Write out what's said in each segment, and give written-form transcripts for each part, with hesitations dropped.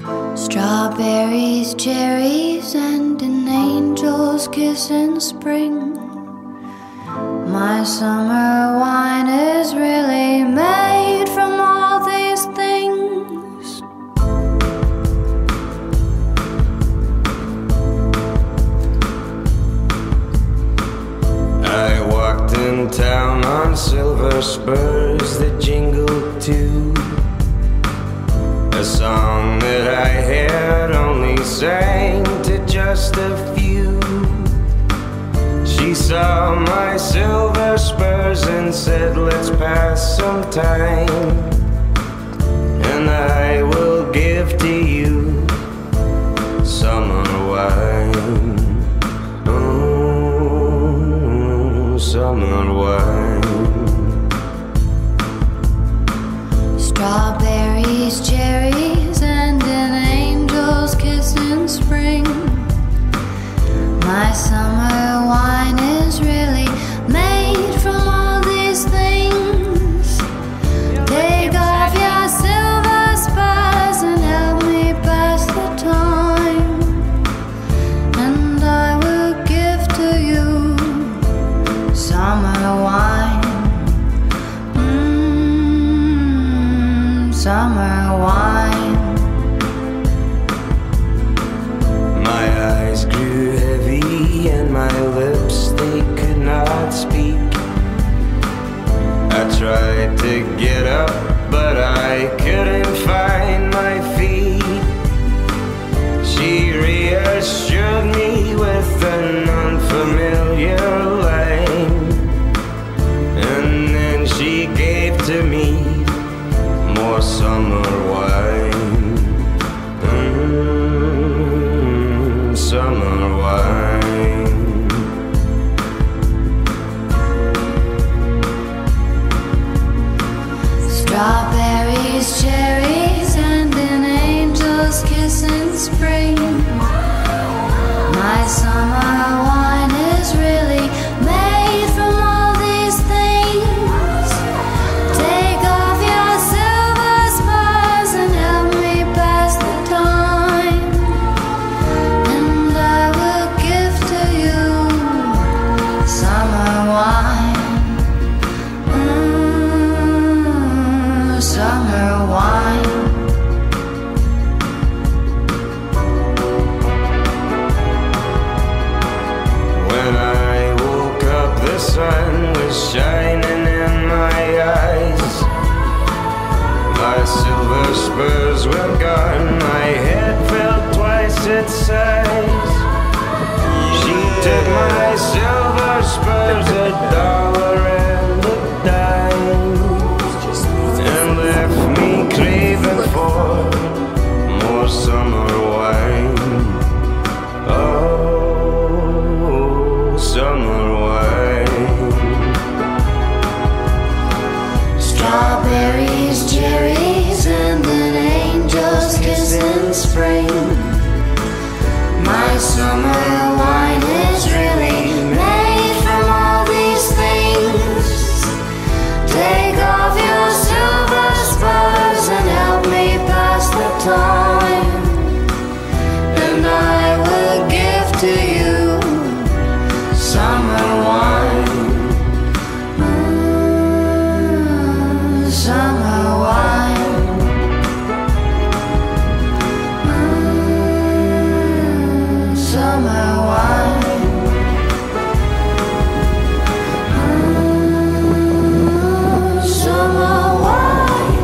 Strawberries, cherries, and an angel's kiss in spring. My summer wine is really made from all these things. I walked in town on silver spurs that jingled too, a song that I had only sang to just a few. She saw my silver spurs and said, let's pass some time, and I will give to you summer wine. Oh, summer wine. Strawberries, cherries, and an angel's kiss in spring. My summer wine is really made from all these things. Take off your silver spurs and help me pass the time, and I will give to you summer wine. Summer wine. My eyes grew heavy and my lips, they could not speak. I tried to get up, but I couldn't find my feet. She reassured me with an unfamiliar line, and then she gave to me more summer wine. Summer wine. Strawberries, cherries, and an angel's kiss in spring. My summer wine is really made from all these things. Take off your silver spurs and help me pass the time, and I will give to you summer wine. Summer wine. When I woke up, the sun was shining in my eyes. My silver spurs were gone, my head felt twice its size. She took my silver spurs, $1 and a dime, and left me craving for more summer wine. Oh, summer wine. Strawberries, cherries, and an angel's kiss in spring. My summer wine is really made from all these things. Take off your silver spurs and help me pass the time, and I will give to you summer wine. Summer wine. Summer wine. Summer wine.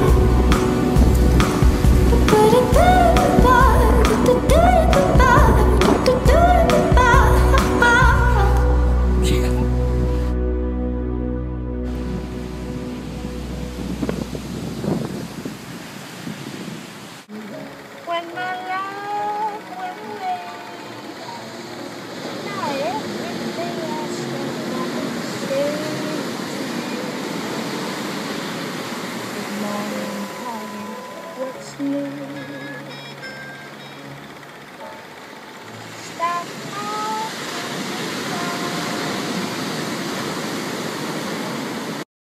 When my love went away, now every day I spend my day. Good morning, honey, what's new?